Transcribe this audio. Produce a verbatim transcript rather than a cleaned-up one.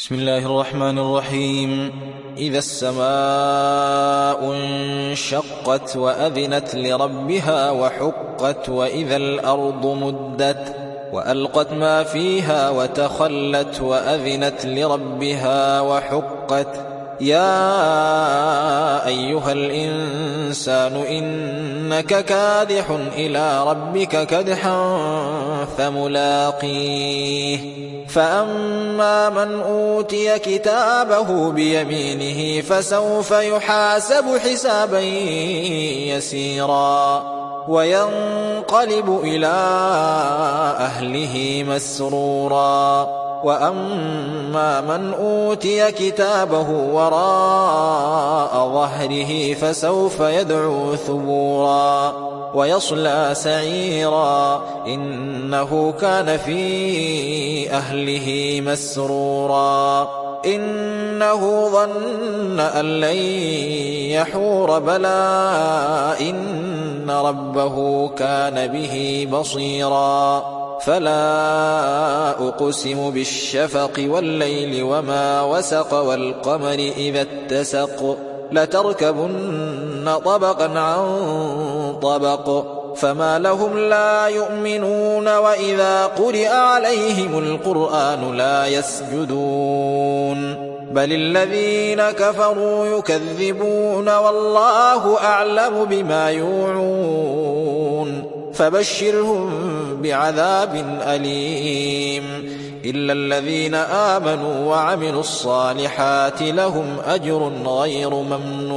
بسم الله الرحمن الرحيم. إذا السماء انشقت وأذنت لربها وحقت وإذا الأرض مدت وألقت ما فيها وتخلت وأذنت لربها وحقت. يا أيها الإنسان إنك كادح إلى ربك كدحا فملاقيه. فأما من أوتي كتابه بيمينه فسوف يحاسب حسابا يسيرا وينقلب إلى أهله مسرورا. وأما من أوتي كتابه وراء ظهره فسوف يدعو ثبورا ويصلى سعيرا إنه كان في أهله مسرورا. إنه ظن أن لن يحور بلى إن ربه كان به بصيرا. فلا أقسم بالشفق والليل وما وسق والقمر إذا اتسق لتركبن طبقا عن طبق فما لهم لا يؤمنون وإذا قرئ عليهم القرآن لا يسجدون بل الذين كفروا يكذبون والله أعلم بما يوعون فبشرهم بعذاب أليم إلا الذين آمنوا وعملوا الصالحات لهم أجر غير ممنون.